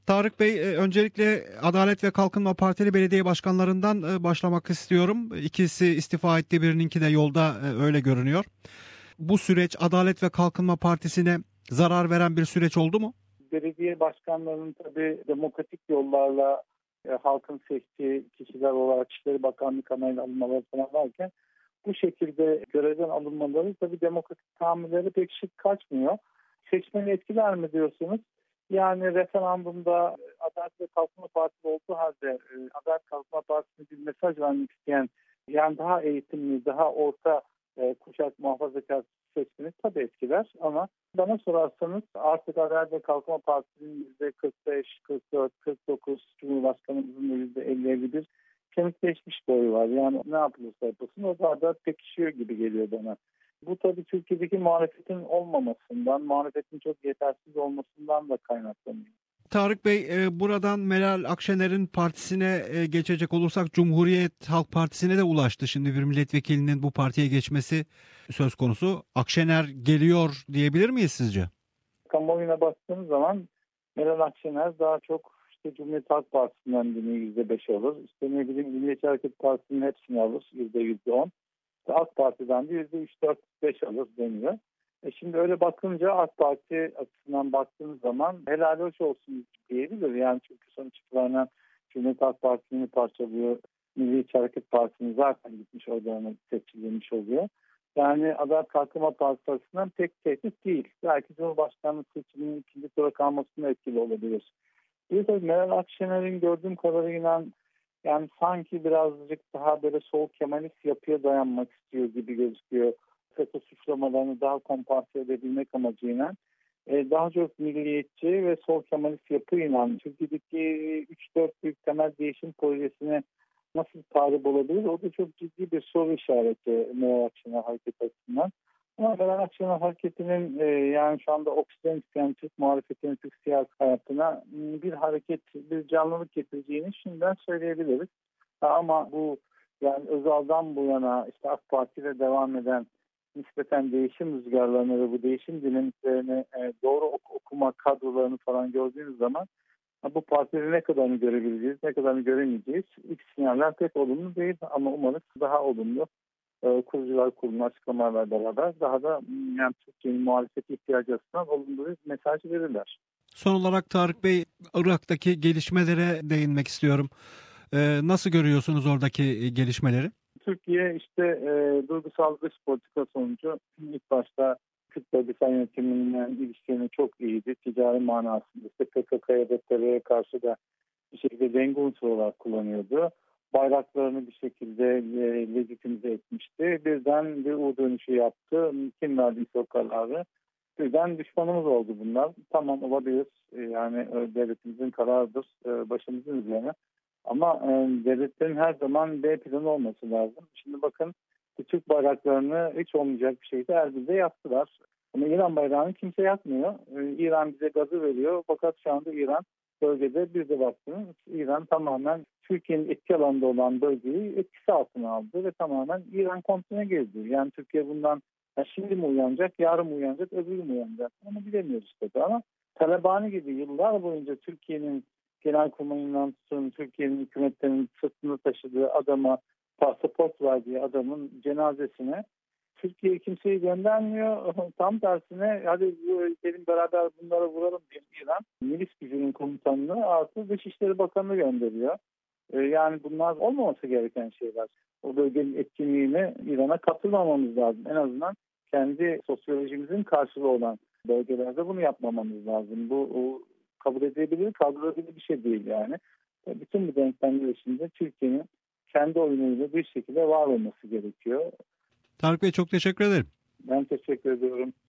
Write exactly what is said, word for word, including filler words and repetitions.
Tarık Bey, e, öncelikle Adalet ve Kalkınma Partili belediye başkanlarından e, başlamak istiyorum. İkisi istifa etti, birininki de yolda, e, öyle görünüyor. Bu süreç Adalet ve Kalkınma Partisi'ne zarar veren bir süreç oldu mu? Belediye başkanlarının tabii demokratik yollarla e, halkın seçtiği kişiler olarak İçişleri Bakanlığı kanalına alınmaları falan varken bu şekilde görevden alınmaları tabii demokratik tahammülleri pek şık kaçmıyor. Seçmeni etkiler mi diyorsunuz? Yani referandumda Adalet ve Kalkınma Partisi olduğu halde e, Adalet ve Kalkınma Partisi'ne bir mesaj vermek isteyen, yani daha eğitimli, daha orta e, kuşak muhafazakar seçmeni tabii etkiler, ama bana sorarsanız artık Adalet ve Kalkınma Partisi'nin yüzde kırk beş, kırk dört, kırk dokuz, Cumhurbaşkanımızın da yüzde elli elli bir kemikleşmiş boyu var. Yani ne yapılırsa yapılsın o daha da pekişiyor gibi geliyor bana. Bu tabii Türkiye'deki muhalefetin olmamasından, muhalefetin çok yetersiz olmasından da kaynaklanıyor. Tarık Bey, e, buradan Meral Akşener'in partisine e, geçecek olursak Cumhuriyet Halk Partisi'ne de ulaştı. Şimdi bir milletvekilinin bu partiye geçmesi söz konusu. Akşener geliyor diyebilir miyiz sizce? Kamuoyuna baktığınız zaman Meral Akşener daha çok işte Cumhuriyet Halk Partisi'nden yüzde beş alır. İşte ne bileyim Milliyetçi Hareket Partisi'nin hepsini alır, yüzde yüzde on. AK Parti'den de yüzde üç dört beş alır deniyor. E şimdi öyle bakınca AK Parti açısından baktığınız zaman helal hoş olsun diyebilir. Yani çünkü sonuç itibariyle Cumhuriyet Halk Partisi'ni parçalıyor. Milliyetçi Hareket Partisi'nin zaten gitmiş oylarına seçilmiş oluyor. Yani Adalet Kalkınma Partisi açısından pek tehdit değil. Belki Cumhurbaşkanlığı seçiminin ikinci tura kalmasına etkili olabilir. Bir de Meral Akşener'in gördüğüm kadarıyla yani sanki birazcık daha böyle sol Kemalist yapıya dayanmak istiyor gibi gözüküyor. FETÖ suçlamalarını daha kompanse edebilmek amacıyla e, daha çok milliyetçi ve sol Kemalist yapıyla Türkiye'deki üç dört büyük temel değişim projesine nasıl talip olabilir? O da çok ciddi bir soru işareti Meral Akşener hareket açısından. Ama Meral Akşener hareketinin e, yani şu anda oksijen isteyen Türk muhalefetinin, Türk siyasi hayatına bir hareket, bir canlılık getireceğini şimdiden söyleyebiliriz. Ama bu yani Özal'dan bu yana işte AK Parti ile devam eden nispeten değişim rüzgarlarını ve bu değişim dinamiklerini e, doğru ok- okuma kadrolarını falan gördüğünüz zaman bu partileri ne kadarını görebileceğiz, ne kadarını göremeyeceğiz. İlk sinyaller pek olumlu değil, ama umarız daha olumlu e, kurucular kurulunun açıklamalarla beraber daha da yani Türkiye'nin muhalefet ihtiyacı açısından olumlu bir mesaj verirler. Son olarak Tarık Bey, Irak'taki gelişmelere değinmek istiyorum. Ee, nasıl görüyorsunuz oradaki gelişmeleri? Türkiye işte e, duygusal dış politika sonucu ilk başta Kürt bölgesel yönetiminin ilişkilerini çok iyiydi. Ticari manasında işte P K K'ya ve T R'ye karşı da bir şekilde denge unsuru olarak kullanıyordu. Bayraklarını bir şekilde e, legitimize etmişti. Birden bir U dönüşü yaptı. Kim verdiyse o kararı. Birden düşmanımız oldu bunlar. Tamam, olabilir. E, yani e, devletimizin kararıdır. E, başımızın üzerine. Ama e, devletlerin her zaman B planı olması lazım. Şimdi bakın, Türk bayraklarını hiç olmayacak bir şekilde Erbil'de yaktılar. Ama İran bayrağını kimse yakmıyor. E, İran bize gazı veriyor. Fakat şu anda İran bölgede, bir de baktınız, İran tamamen Türkiye'nin etki alanında olan bölgeyi etkisi altına aldı ve tamamen İran kontrolüne girdi. Yani Türkiye bundan ya şimdi mi uyanacak, yarın mı uyanacak, öbür mü uyanacak? Onu bilemiyoruz tabii, ama Talabani gibi yıllar boyunca Türkiye'nin Genelkurmay'ından tutun, Türkiye'nin hükümetlerinin sırtını taşıdığı adama, pasaport verdiği adamın cenazesine Türkiye kimseyi göndermiyor. Tam tersine hadi gelin beraber bunlara vuralım diye İran milis gücünün komutanını artı Dışişleri Bakanı gönderiyor. Ee, yani bunlar olmaması gereken şeyler. O bölgenin etkinliğine İran'a katılmamamız lazım. En azından kendi sosyolojimizin karşılığı olan bölgelerde bunu yapmamamız lazım. Bu o, kabul edilebilir, kaldırılabilir bir şey değil yani. Bütün bu denklemler içinde Türkiye'nin kendi oyunuyla bir şekilde var olması gerekiyor. Tarık Bey, çok teşekkür ederim. Ben teşekkür ediyorum.